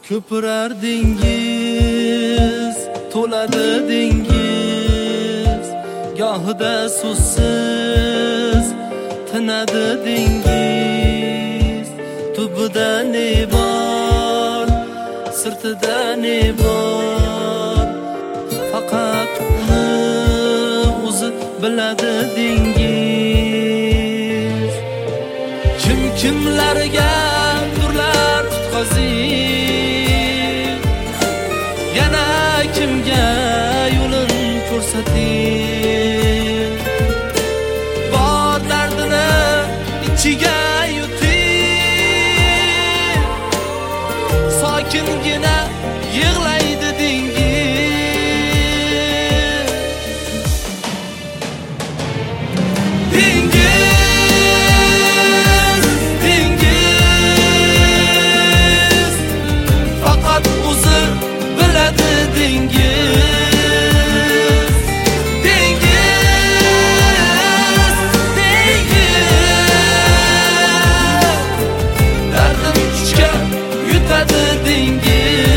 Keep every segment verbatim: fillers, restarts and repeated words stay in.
Ko'pirar dengiz, to'ladi dengiz, gohida suvsiz tinadi dengiz. Tubida ne bor, sirtida ne bor, faqat uni o'zi biladi dengiz. Kim kimlarga nurlar tutqazib, yana kimga yo'lin ko'rsating. Bor dardini ichiga yutib, sokingina yig'laydi dengiz. Dengiz, dengiz, faqat o'zi biladi dengiz. Dengiz, dengiz, dardim kuchga yutadi dengiz.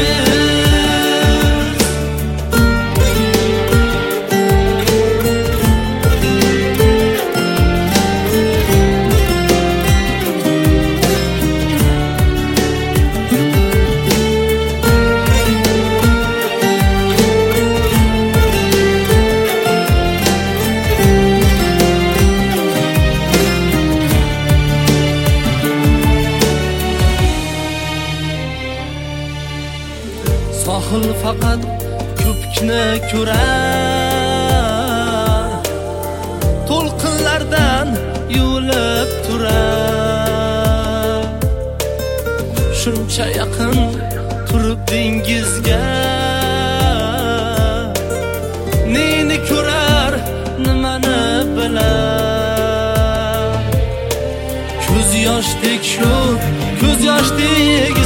Sohil faqat ko'pikni ko'rar, to'lqinlardan yuvilib turar. Shuncha yaqin turib dengizga, neni ko'rar, nimani bilar. Ko'z yoshdek shu, ko'z yoshdek